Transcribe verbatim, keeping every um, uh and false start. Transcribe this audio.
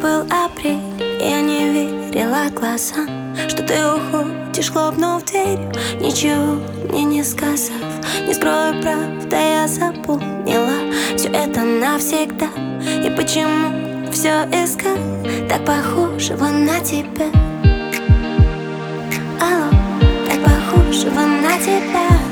был апрель, я не верила глазам, что ты уходишь, хлопнув дверью, ничего мне не сказав. Не скрою, правда, я запомнила все это навсегда. И почему все искать так похожего на тебя? Алло, так похожего на тебя.